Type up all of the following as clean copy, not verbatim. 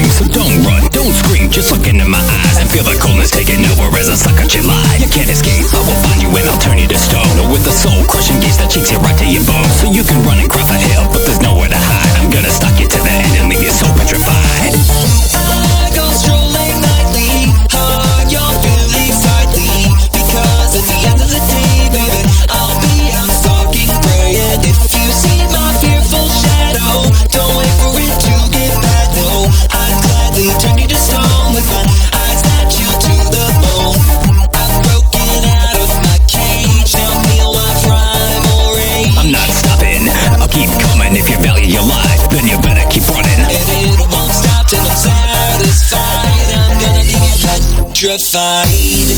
dream. So don't run, don't scream, just look into my eyes and feel the coldness taking over as I suck at your lie. You can't escape, I will find you and I'll turn you to stone. Or with a soul crushing gaze that shakes you right to your bones. So you can run and cry for help, but there's nowhere to hide. I'm gonna stalk you to the end and leave you so petrified. I go strolling nightly, hug your feelings tightly, because at the end of the day, baby, I'll be out stalking prey. And if you see my fearful shadow, don't wait for it to get bad, no. I'd gladly turn you to stone with my eyes that you to the bone. I've broken out of my cage, now feel my primal rage. I'm not stopping, I'll keep coming. If you value your life, then you better keep running. And it won't stop till I'm satisfied. I'm gonna leave you petrified.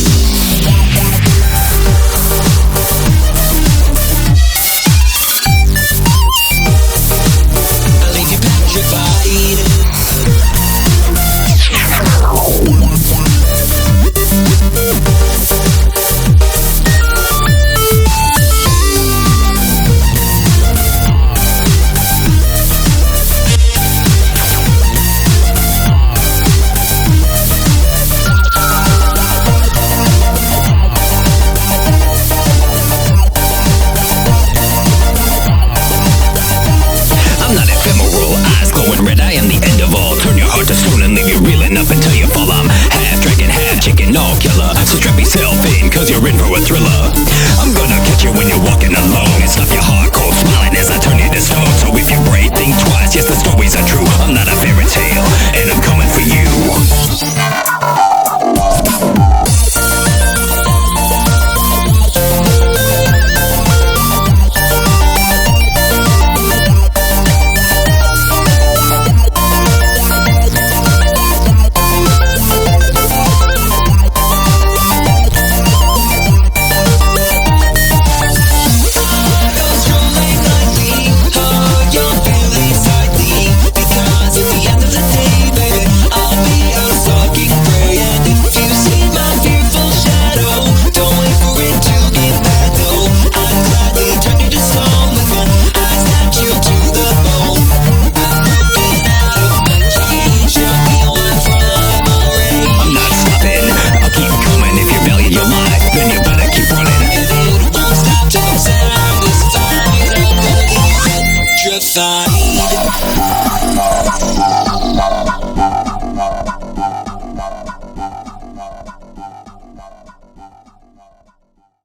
I'm not ephemeral, eyes glowing red, I am the end of all. Turn your heart to stone and leave you reeling up until you fall. I'm half dragon, half chicken, all killer. So strap yourself in, cause you're in for a thriller. I'm gonna catch you when you're walking alone and stop your heart cold smiling as I turn you to stone. So if you're brave, think twice, yes the stories are true. I'm not a fairy tale, and I'm coming for you. Satisfied.